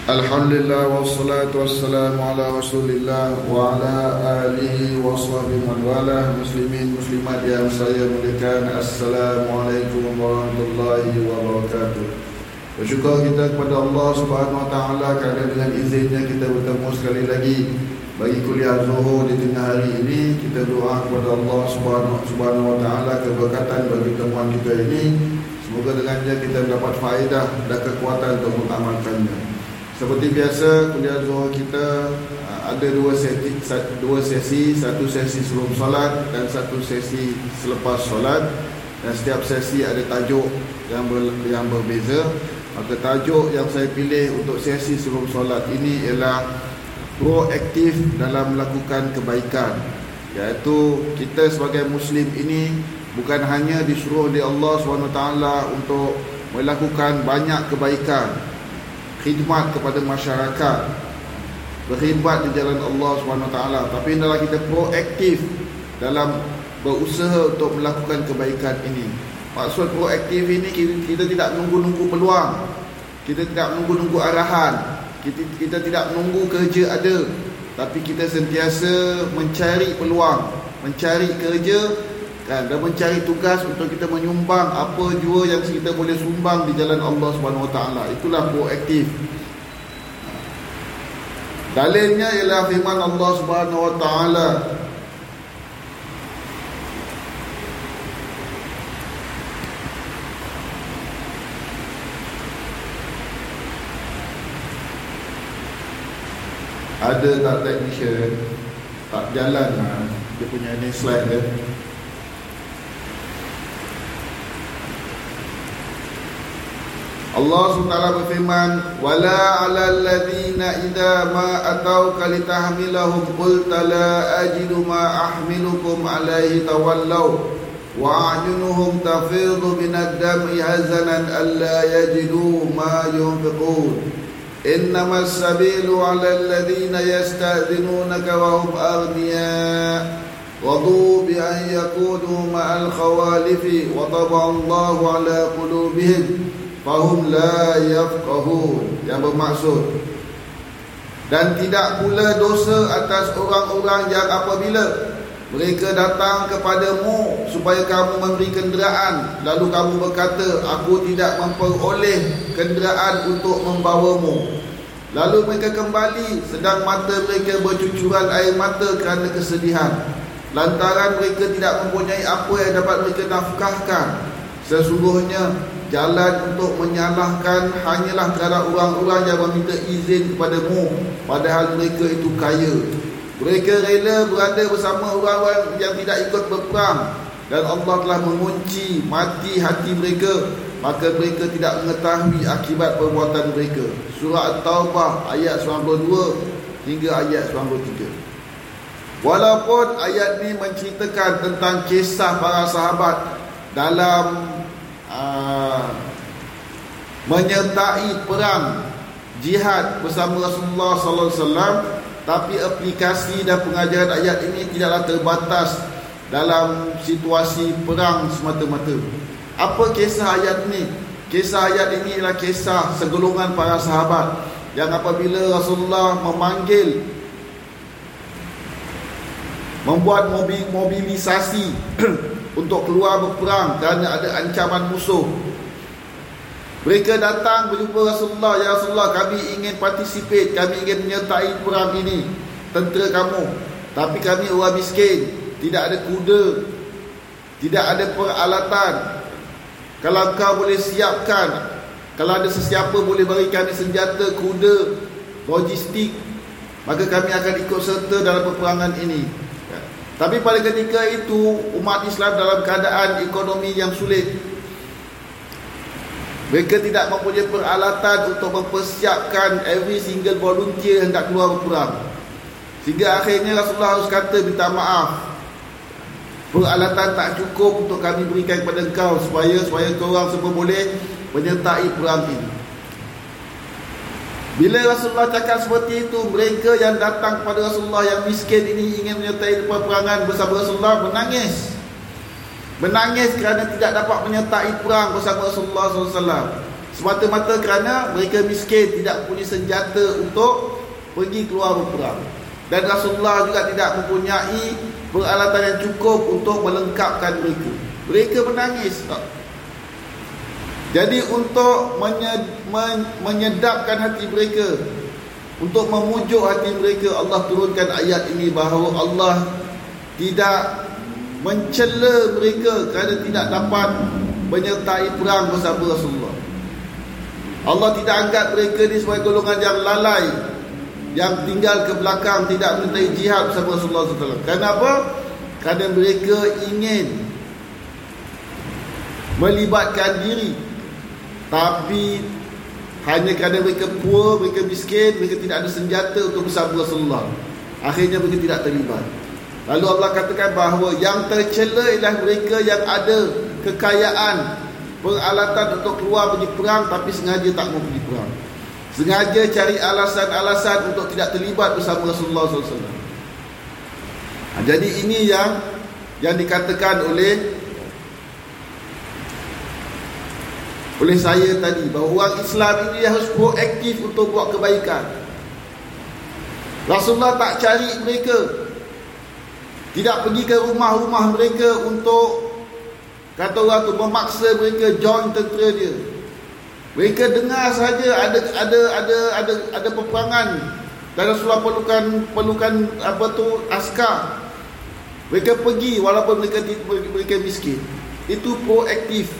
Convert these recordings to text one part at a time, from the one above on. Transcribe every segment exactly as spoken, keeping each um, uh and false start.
Alhamdulillah wassalatu wassalamu ala Rasulillah wa ala alihi wa sahbihi man wala. Muslimin muslimat yang saya muliakan, Assalamualaikum warahmatullahi wabarakatuh. Bersyukur kita kepada Allah Subhanahu wa taala kerana dengan izinnya kita bertemu sekali lagi bagi kuliah Zuhur di tengah hari ini. Kita doa kepada Allah Subhanahu Subhanahu wa taala keberkatan bagi pertemuan kita ini. Semoga dengannya kita mendapat faedah dan kekuatan untuk mengamalkannya. Seperti biasa, kuliah Zuhur kita ada dua sesi, dua sesi, satu sesi sebelum solat dan satu sesi selepas solat. Dan setiap sesi ada tajuk yang ber, yang berbeza. Maka tajuk yang saya pilih untuk sesi sebelum solat ini ialah proaktif dalam melakukan kebaikan. Iaitu kita sebagai Muslim ini bukan hanya disuruh oleh Allah subhanahu wa taala untuk melakukan banyak kebaikan, khidmat kepada masyarakat, berkhidmat di jalan Allah subhanahu wa taala, tapi hendaklah kita proaktif dalam berusaha untuk melakukan kebaikan ini. Maksud proaktif ini, kita tidak menunggu-nunggu peluang, kita tidak menunggu-nunggu arahan, kita, kita tidak menunggu kerja ada, tapi kita sentiasa mencari peluang, mencari kerja kan, dan mencari tugas untuk kita menyumbang apa jua yang kita boleh sumbang di jalan Allah Subhanahu Wa Taala. Itulah proaktif. Dalilnya ialah firman Allah Subhanahu Wa Taala, ada tak technician tak jalan lah dia punya ni slide dia. Allah subhanahu wa taala berfirman, wala 'alal ladzina idza ma atauka litahmilahum qulta la ajidu ma ahmilukum 'alaihi tawallaw wa a'yunuhum tafidu minad dam'i hazanan alla yajidu ma yunfiqun innamas sabilu 'alal ladzina yasta'dhinunaka wa hum aghniya radu bi an yakunu ma'al khawalifi wa taballahu 'ala qulubihim fahum la yafqahun. Yang bermaksud, dan tidak pula dosa atas orang-orang yang apabila mereka datang kepadamu supaya kamu memberi kenderaan, lalu kamu berkata, aku tidak memperoleh kenderaan untuk membawamu, lalu mereka kembali sedang mata mereka bercucuran air mata kerana kesedihan, lantaran mereka tidak mempunyai apa yang dapat mereka nafkahkan. Sesungguhnya jalan untuk menyalahkan hanyalah terhadap orang-orang yang meminta izin kepadamu padahal mereka itu kaya. Mereka rela berada bersama orang-orang yang tidak ikut berperang, dan Allah telah mengunci mati hati mereka, maka mereka tidak mengetahui akibat perbuatan mereka. Surah At-Taubah ayat sembilan puluh dua hingga ayat sembilan puluh tiga. Walaupun ayat ini menceritakan tentang kisah para sahabat dalam Uh, menyertai perang jihad bersama Rasulullah sallallahu alaihi wasallam, tapi aplikasi dan pengajaran ayat ini tidaklah terbatas dalam situasi perang semata-mata. Apa kisah ayat ini? Kisah ayat ini ialah kisah segolongan para sahabat yang apabila Rasulullah memanggil, membuat mobilisasi untuk keluar berperang kerana ada ancaman musuh, mereka datang berjumpa Rasulullah, ya Rasulullah, kami ingin participate, kami ingin menyertai perang ini, tentera kamu, tapi kami orang miskin, tidak ada kuda, tidak ada peralatan. Kalau kau boleh siapkan, kalau ada sesiapa boleh bagi kami senjata, kuda, logistik, maka kami akan ikut serta dalam peperangan ini. Tapi pada ketika itu umat Islam dalam keadaan ekonomi yang sulit. Mereka tidak mempunyai peralatan untuk mempersiapkan every single volunteer hendak keluar berperang. Sehingga akhirnya Rasulullah harus kata, minta maaf, peralatan tak cukup untuk kami berikan kepada engkau, supaya supaya korang semua boleh menyertai perang ini. Bila Rasulullah cakap seperti itu, mereka yang datang kepada Rasulullah yang miskin ini ingin menyertai peperangan bersama Rasulullah menangis. Menangis kerana tidak dapat menyertai perang bersama Rasulullah sallallahu alaihi wasallam. semata-mata kerana mereka miskin, tidak mempunyai senjata untuk pergi keluar berperang. Dan Rasulullah juga tidak mempunyai peralatan yang cukup untuk melengkapkan mereka. Mereka menangis. Jadi untuk menyedapkan hati mereka, untuk memujuk hati mereka, Allah turunkan ayat ini bahawa Allah tidak mencela mereka kerana tidak dapat menyertai perang bersama Rasulullah. Allah tidak angkat mereka ni sebagai golongan yang lalai, yang tinggal ke belakang, tidak menyertai jihad bersama Rasulullah sallallahu alaihi wasallam. Kenapa? Kerana mereka ingin melibatkan diri, tapi hanya kerana mereka poor, mereka miskin, mereka tidak ada senjata untuk bersama Rasulullah, akhirnya mereka tidak terlibat. Lalu Allah katakan bahawa yang tercela ialah mereka yang ada kekayaan, peralatan untuk keluar pergi perang, tapi sengaja tak mau pergi perang, sengaja cari alasan-alasan untuk tidak terlibat bersama Rasulullah sallallahu alaihi wasallam. Jadi ini yang yang dikatakan oleh oleh saya tadi, bahawa orang Islam ini harus proaktif untuk buat kebaikan. Rasulullah tak cari mereka, tidak pergi ke rumah-rumah mereka untuk, kata orang tu, memaksa mereka join tentera dia. Mereka dengar saja ada ada ada ada ada peperangan dan Rasulullah perlukan perlukan apa tu askar. Mereka pergi walaupun mereka mereka miskin. Itu proaktif.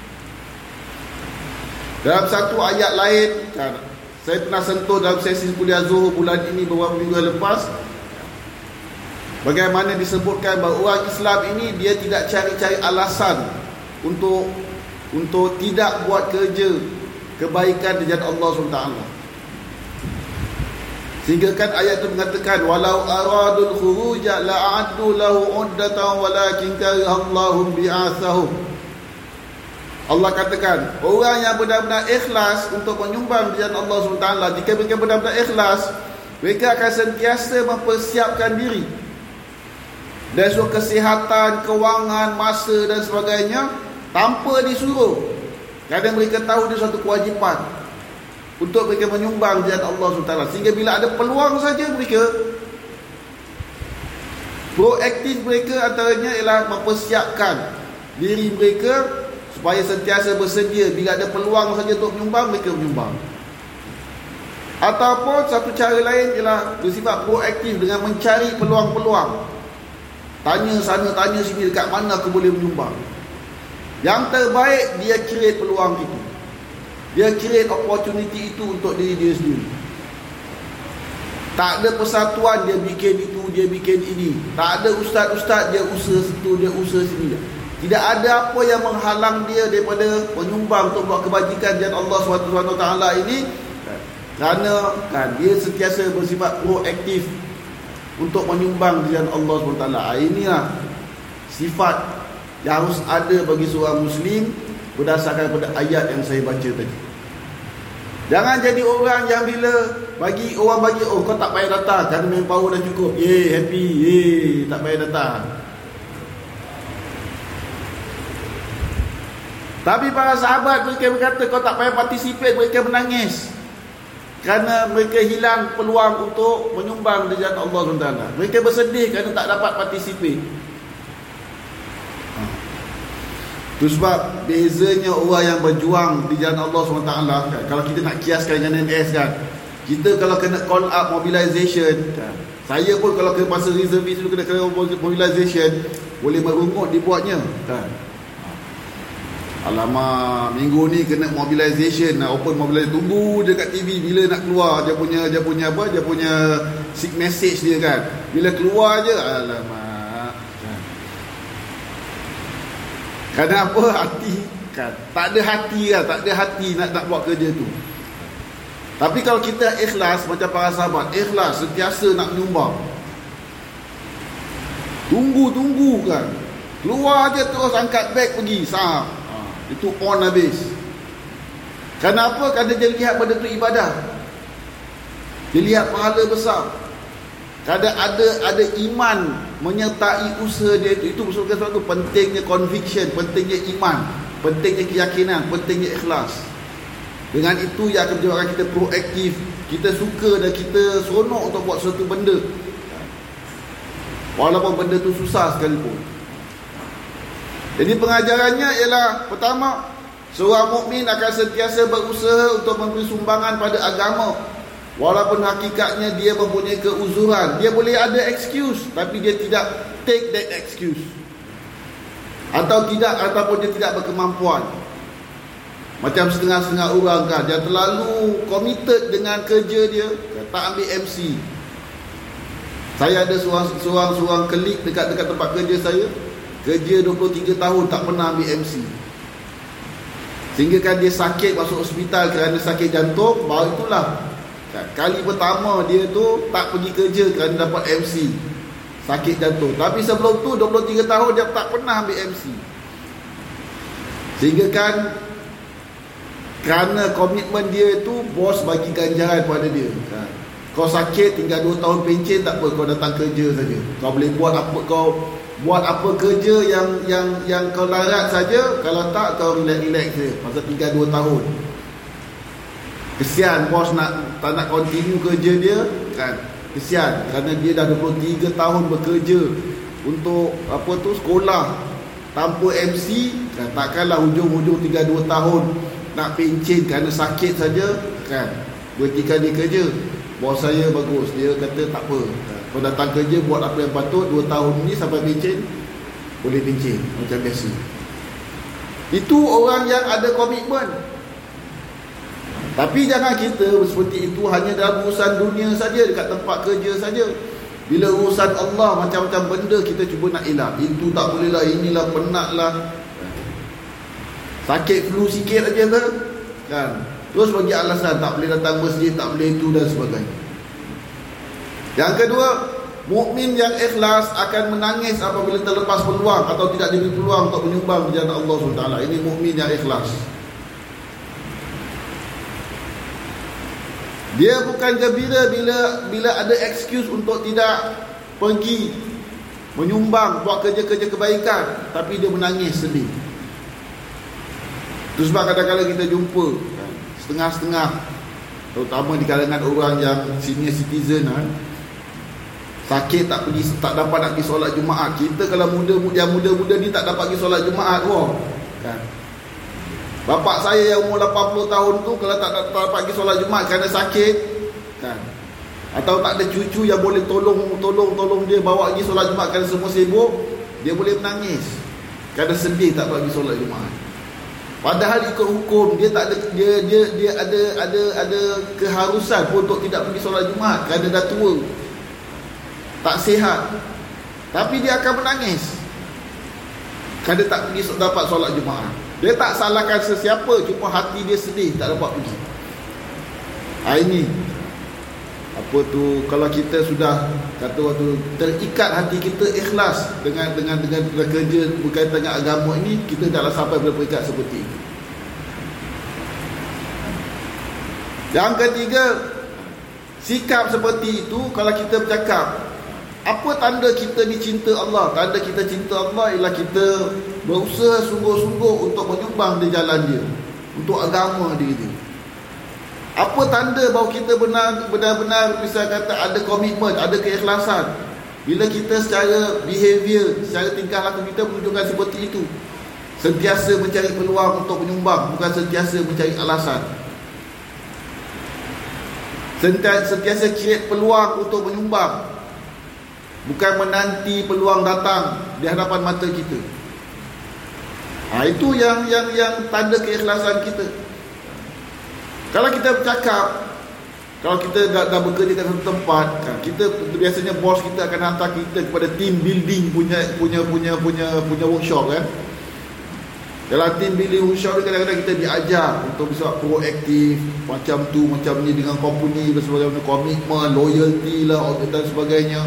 Dalam satu ayat lain, saya pernah sentuh dalam sesi kuliah Zuhur bulan ini beberapa minggu lepas, bagaimana disebutkan bahawa orang Islam ini dia tidak cari-cari alasan untuk untuk tidak buat kerja kebaikan di jalan Allah subhanahu wa taala. Sehingga kan ayat itu mengatakan walau aradul khuruja la'addu lahu uddatan walakin karihallahum bi'athahum. Allah katakan orang yang benar-benar ikhlas untuk menyumbang di jalan Allah subhanahu wa taala, jika mereka benar-benar ikhlas, mereka akan sentiasa mempersiapkan diri dari sudut kesihatan, kewangan, masa dan sebagainya, tanpa disuruh, kerana mereka tahu dia satu kewajipan untuk mereka menyumbang di jalan Allah subhanahu wa taala. Sehingga bila ada peluang saja, mereka proaktif. Mereka antaranya ialah mempersiapkan diri mereka supaya sentiasa bersedia, bila ada peluang saja untuk menyumbang, mereka menyumbang. Ataupun satu cara lain ialah bersifat proaktif dengan mencari peluang-peluang, tanya sana tanya sini, dekat mana aku boleh menyumbang. Yang terbaik, dia create peluang itu, dia create opportunity itu untuk diri dia sendiri. Tak ada persatuan, dia bikin itu, dia bikin ini. Tak ada ustaz-ustaz, dia usaha situ, dia usaha sini. Tidak ada apa yang menghalang dia daripada menyumbang untuk buat kebajikan jalan Allah subhanahu wa taala ini, kerana kan dia sentiasa bersifat proaktif untuk menyumbang di jalan Allah subhanahu wa taala. Inilah sifat yang harus ada bagi seorang Muslim berdasarkan pada ayat yang saya baca tadi. Jangan jadi orang yang bila bagi orang bagi, oh kau tak payah datang kerana manpower dah cukup, ye happy, ye tak payah datang. Tapi para sahabat mereka berkata kau tak payah participate, mereka menangis kerana mereka hilang peluang untuk menyumbang di jalan Allah subhanahu wa taala. Mereka bersedih kerana tak dapat participate. Itu sebab bezanya orang yang berjuang di jalan Allah subhanahu wa taala kan, kalau kita nak kiaskan dengan N S kan, kita kalau kena call up mobilization kan, saya pun kalau kena masa reservis dulu kena kena mobilization, boleh merungut dibuatnya kan. Alamak, minggu ni kena mobilization, nak open mobilization, tunggu je kat T V bila nak keluar dia punya dia punya apa, dia punya sick message dia kan. Bila keluar je, alamak. Kenapa? Hati kan, tak ada hati lah, tak ada hati nak nak buat kerja tu. Tapi kalau kita ikhlas macam para sahabat, ikhlas sentiasa nak menyumbang, tunggu-tunggu kan, keluar je terus angkat beg pergi saham, itu on habis. Kenapa? Kerana dia lihat benda tu ibadah, dia lihat pahala besar, kerana ada ada iman menyertai usaha dia itu. Itu betul satu pentingnya conviction, pentingnya iman, pentingnya keyakinan, pentingnya ikhlas. Dengan itu yang akan menyebabkan kita proaktif, kita suka dan kita seronok untuk buat sesuatu benda, walaupun benda tu susah sekalipun. Jadi pengajarannya ialah, pertama, seorang mukmin akan sentiasa berusaha untuk memberi sumbangan pada agama, walaupun hakikatnya dia mempunyai keuzuran. Dia boleh ada excuse, tapi dia tidak take that excuse, atau tidak, ataupun dia tidak berkemampuan. Macam setengah-setengah orang kan, dia terlalu committed dengan kerja dia, tak ambil M C. Saya ada seorang seorang seorang klik dekat dekat tempat kerja saya, kerja dua puluh tiga tahun tak pernah ambil M C. Sehingga kan dia sakit, masuk hospital kerana sakit jantung. Baru itulah kali pertama dia tu tak pergi kerja kerana dapat M C, sakit jantung. Tapi sebelum tu dua puluh tiga tahun dia tak pernah ambil M C. Sehingga kan kerana komitmen dia itu, bos bagi ganjaran pada dia. Kau sakit tinggal dua tahun pencen, tak apa, kau datang kerja saja. Kau boleh buat apa, kau buat apa kerja yang yang yang kau larat saja. Kalau tak, kau relax-relax saja. Pasal tinggal dua tahun. Kesian bos nak tak nak continue kerja dia kan. Kesian kerana dia dah dua puluh tiga tahun bekerja untuk apa tu, sekolah tanpa M C kan. Takkanlah hujung-hujung tinggal dua tahun nak pencen kerana sakit saja kan, berhentikan dia kerja. Bos saya bagus, dia kata tak apa, kau datang kerja buat apa yang patut, dua tahun ni sampai pencen boleh pencen macam biasa. Itu orang yang ada komitmen. Tapi jangan kita seperti itu hanya dalam urusan dunia saja, dekat tempat kerja saja. Bila urusan Allah, macam-macam benda kita cuba nak elak. Itu tak boleh lah, inilah, penat lah, sakit flu sikit aja ke kan, terus bagi alasan tak boleh datang masjid, tak boleh itu dan sebagainya. Yang kedua, mukmin yang ikhlas akan menangis apabila terlepas peluang atau tidak diberi peluang untuk menyumbang di jalan Allah subhanahu wa taala. Ini mukmin yang ikhlas. Dia bukan gembira bila bila ada excuse untuk tidak pergi menyumbang, buat kerja-kerja kebaikan, tapi dia menangis, sedih. Itu sebab kadang-kadang kita jumpa kan, setengah-setengah, terutama di kalangan orang yang senior citizen kan, sakit tak pergi, tak dapat nak pergi solat Jumaat. Kita kalau muda, yang muda-muda ni tak dapat pergi solat Jumaat, wah kan. Bapak saya yang umur lapan puluh tahun tu, kalau tak, tak, tak dapat pergi solat Jumaat kerana sakit kan, atau tak ada cucu yang boleh tolong tolong tolong dia bawa pergi solat Jumaat kerana semua sibuk, dia boleh menangis kerana sedih tak dapat pergi solat Jumaat. Padahal ikut hukum dia tak ada, dia dia dia ada ada ada keharusan pun untuk tidak pergi solat Jumaat kerana dah tua, tak sihat. Tapi dia akan menangis kerana tak pergi dapat solat Jumaat. Dia tak salahkan sesiapa, cuma hati dia sedih tak dapat pergi. Ha, ini apa tu, kalau kita sudah kata waktu terikat hati kita ikhlas dengan dengan dengan, dengan kerja berkaitan dengan agama ini, kita taklah sampai pada peringkat seperti itu. Yang ketiga, sikap seperti itu kalau kita bercakap, apa tanda kita ni cinta Allah? Tanda kita cinta Allah ialah kita berusaha sungguh-sungguh untuk menyumbang di jalan dia, untuk agama dia itu. Apa tanda bahawa kita benar, benar-benar bisa kata ada komitmen, ada keikhlasan? Bila kita secara behavior, secara tingkah laku kita menunjukkan seperti itu, sentiasa mencari peluang untuk menyumbang, bukan sentiasa mencari alasan. Sentiasa, sentiasa cari peluang untuk menyumbang, bukan menanti peluang datang di hadapan mata kita. Ha, itu yang yang yang tanda keikhlasan kita. Kalau kita bercakap, kalau kita dah, dah bekerja kat satu tempat kan, kita biasanya bos kita akan hantar kita kepada team building punya punya punya punya punya workshop kan. Dalam team building workshop ni kadang-kadang kita diajar untuk bisa proaktif, macam tu macam ni dengan company, berbagai komitmen, loyalty lah dan sebagainya.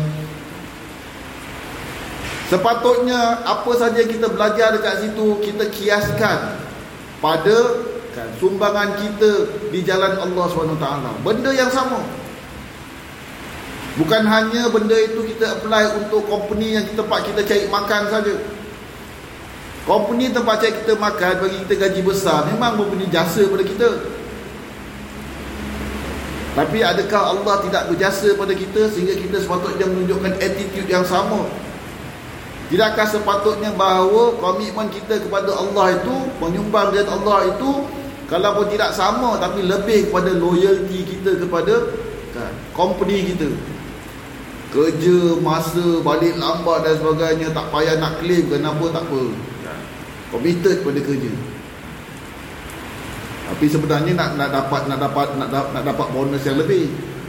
Sepatutnya apa saja kita belajar dekat situ kita kiaskan pada kan, sumbangan kita di jalan Allah subhanahu wa taala. Benda yang sama. Bukan hanya benda itu kita apply untuk company yang tempat kita cari makan saja. Company tempat cari kita makan bagi kita gaji besar, memang memberi jasa pada kita. Tapi adakah Allah tidak berjasa pada kita sehingga kita sepatutnya menunjukkan attitude yang sama? Tidakkah sepatutnya bahawa komitmen kita kepada Allah itu, menyumbang dengan Allah itu, kalau pun tidak sama, tapi lebih kepada loyalty kita kepada kan, company kita. Kerja, masa, balik lambat dan sebagainya, tak payah nak claim, kenapa tak apa. Committed pada kerja. Tapi sebenarnya nak nak dapat nak dapat nak, nak dapat bonus yang lebih.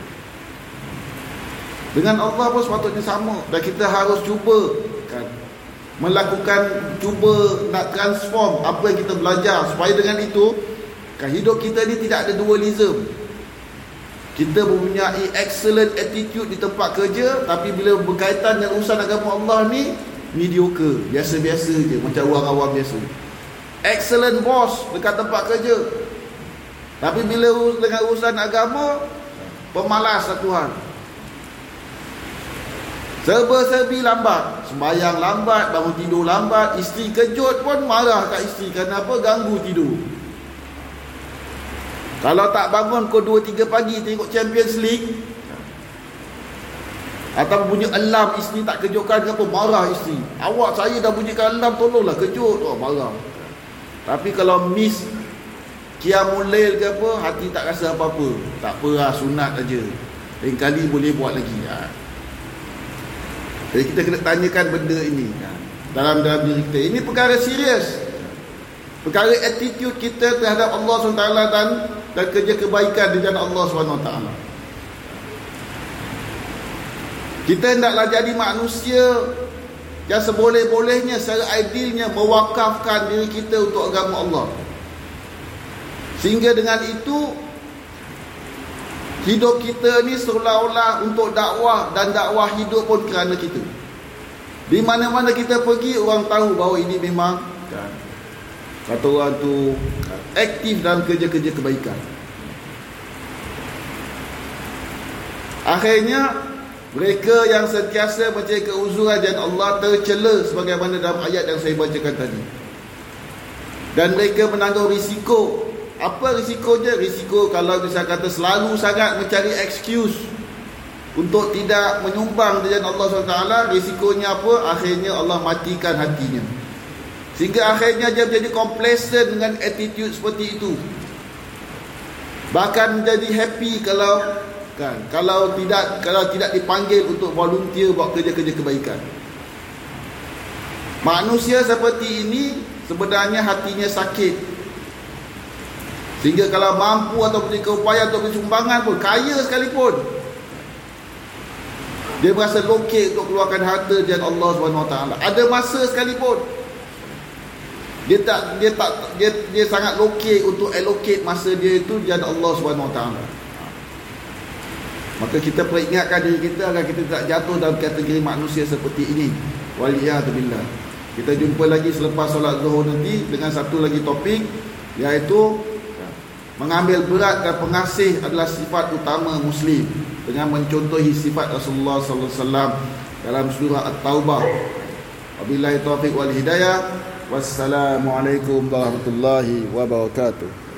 Dengan Allah pun sepatutnya sama, dan kita harus cuba kan melakukan, cuba nak transform apa yang kita belajar, supaya dengan itu kan hidup kita ni tidak ada dualism. Kita mempunyai excellent attitude di tempat kerja, tapi bila berkaitan dengan urusan agama Allah ni mediocre, biasa-biasa je, macam orang awam biasa. Excellent boss dekat tempat kerja, tapi bila dengan urusan agama, pemalas satu hal. Serba-serbi lambat, sembahyang lambat, bangun tidur lambat, isteri kejut pun marah kat isteri, kenapa ganggu tidur. Kalau tak bangun pukul dua tiga pagi tengok Champions League, atau bunyi alarm isteri tak kejutkan, kenapa marah isteri. Awak, saya dah bunyikan alarm, tolonglah kejut. Oh, marah. Tapi kalau miss Qiyamul Lail ke apa, hati tak rasa apa-apa. Tak apa lah, sunat aja, lain kali boleh buat lagi. ha. Jadi kita kena tanyakan benda ini ha. dalam dalam diri kita. Ini perkara serius, perkara attitude kita terhadap Allah subhanahu wa taala dan dan kerja kebaikan di jalan Allah subhanahu wa taala. Kita hendaklah jadi manusia yang seboleh-bolehnya, secara idealnya mewakafkan diri kita untuk agama Allah. Sehingga dengan itu hidup kita ni seolah-olah untuk dakwah, dan dakwah hidup pun kerana kita. Di mana-mana kita pergi, orang tahu bahawa ini memang kan, kata orang tu aktif dalam kerja-kerja kebaikan. Akhirnya mereka yang sentiasa mencari keuzuran jalan Allah tercela sebagaimana dalam ayat yang saya bacakan tadi. Dan mereka menanggung risiko. Apa risikonya? Risiko kalau bisa kata selalu sangat mencari excuse untuk tidak menyumbang di jalan Allah subhanahu wa taala. Risikonya apa? Akhirnya Allah matikan hatinya, sehingga akhirnya dia menjadi complacent dengan attitude seperti itu. Bahkan menjadi happy kalau kan, kalau tidak kalau tidak dipanggil untuk volunteer buat kerja-kerja kebaikan. Manusia seperti ini sebenarnya hatinya sakit, sehingga kalau mampu atau punya keupayaan untuk bersumbangan pun, kaya sekalipun, dia berasa lokek untuk keluarkan harta jalan Allah subhanahu wa taala. Ada masa sekalipun dia tak dia tak dia dia sangat lokek untuk allocate masa dia itu jalan Allah subhanahu wa taala. Maka kita peringatkan diri kita agar kita tak jatuh dalam kategori manusia seperti ini. Waliyadzubillah. Kita jumpa lagi selepas solat Zuhur nanti dengan satu lagi topik, iaitu mengambil berat dan pengasih adalah sifat utama Muslim, dengan mencontohi sifat Rasulullah sallallahu alaihi wasallam dalam surah At-Taubah. Wabillahi taufiq wal hidayah. Wassalamualaikum warahmatullahi wabarakatuh.